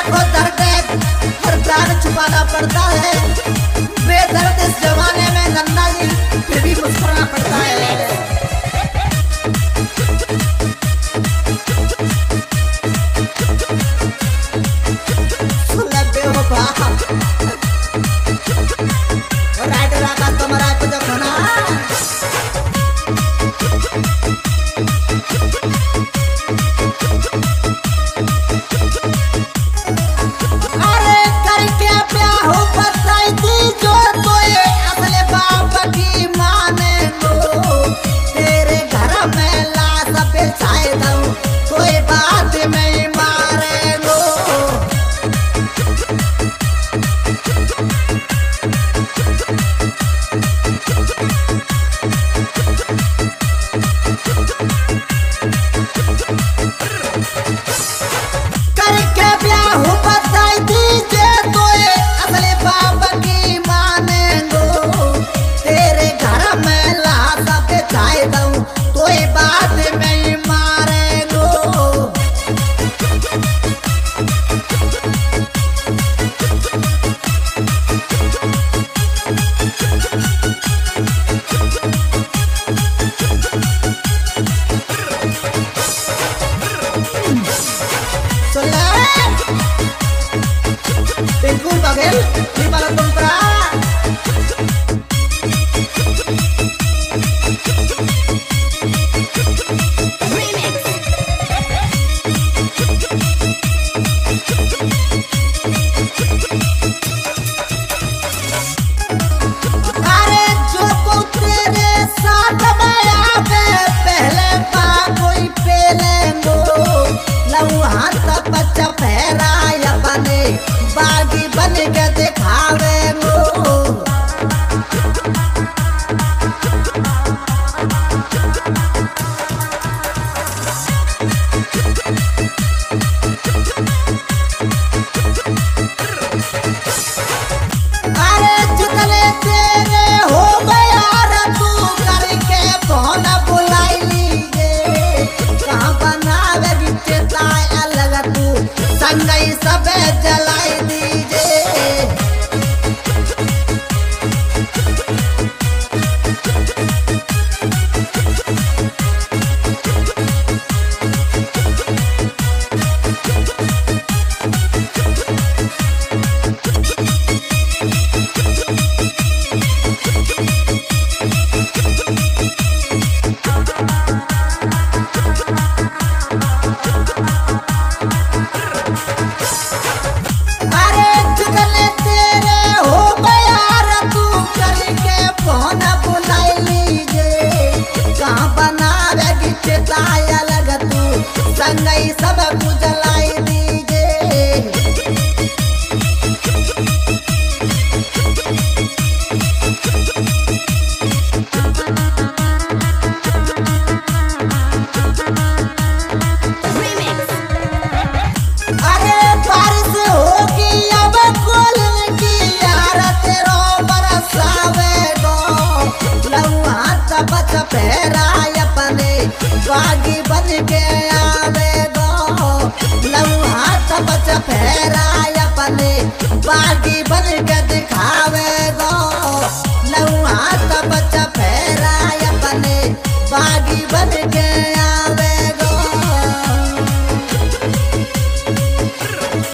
लाखों दर्द हर प्राण छुपाना पड़ता है। बेदर्द इस जमाने में नन्ना जी फिर भी मुस्कुराना पड़ता है। सुन ले बेवफा राइट राका तुम्हारा पे जो खाना अरे करके प्यार हो बताई दी जो तोए असले बाप की माने लो तेरे घर में लाश बिछाए दूं कोई बात नहीं मारे लो। करके ब्याह हो बताई दीजिए तोए असली बाप की माने लो तेरे घर में लाश बिछाए दूं कोई बात नहीं मारे लो। Tengku bagel di malam kontra. अरे जो को तेरे साथ में आवे पहले पा कोई पेलेंगो लऊ हाथ बच्चा फेरा या बने बागी बन के दिखावे गो। अरे जितने तेरे हो गया रे तू करके फोन बुलाई लीजिए कहाँ बनावे बिचता अलग तू संगई सब जलाई दीजिए। अरे जितने तेरे हो गया रे तू करके फोन बुलाई लीजिए कहाँ बनावे बिचता अलग तू संगई सब जलाई दीजिए। अरे बारिश होगी अब कोल की यार तेरो बरसावे गो लऊ हाथ बच फेरा अपने बागी बन के आवे गो लऊ हाथ बच फेरा अपने बागी बन के दिखा